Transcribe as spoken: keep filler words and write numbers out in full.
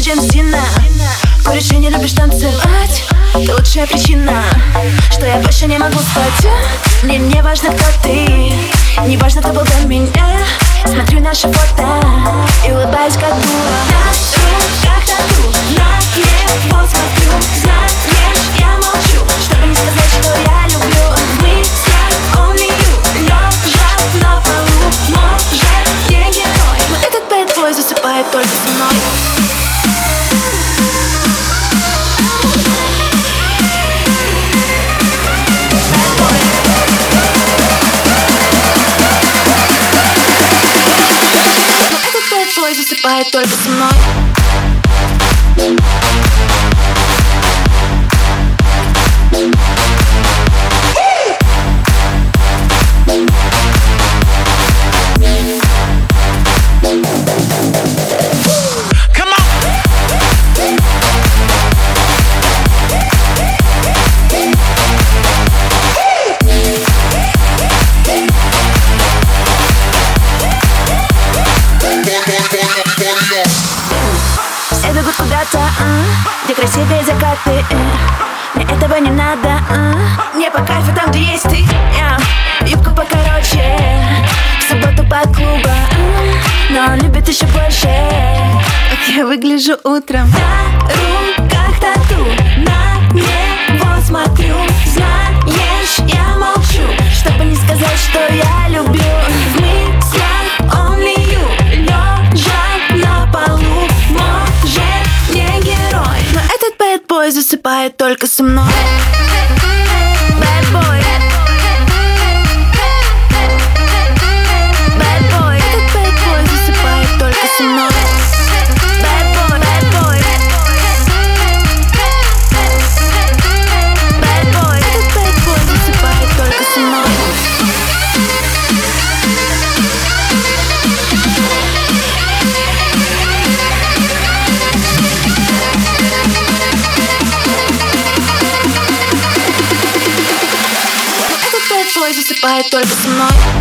чем Зина. Куришь и не любишь танцевать, ты лучшая причина, что я больше не могу спать. Мне не важно, кто ты, не важно, кто был до меня. Смотрю наши фото и улыбаюсь как дура. На руках тату, на него смотрю. Знаешь, я молчу, чтобы не сказать, что я люблю. В мыслях only you, лежат на полу. Может, не герой, но этот bad boy засыпает только со мной. Засыпает только со мной. Все бегут куда-то, а, где красивые закаты, э. Мне этого не надо, а. Мне по кайфу там, где есть ты, yeah. Юбку покороче, в субботу под клуба, а. Но он любит еще больше, как я выгляжу утром. На руках тату, на него смотрю. Знаешь, я молчу, чтобы не сказать, что я люблю. В мыслях only you, лежат на полу. Может, не герой, но этот bad boy засыпает только со мной. Bad boy, bad boy, этот bad boy засыпает только со мной. Bad boy, bad boy, bad boy, этот bad boy засыпает только со мной. Твой засыпает только со мной.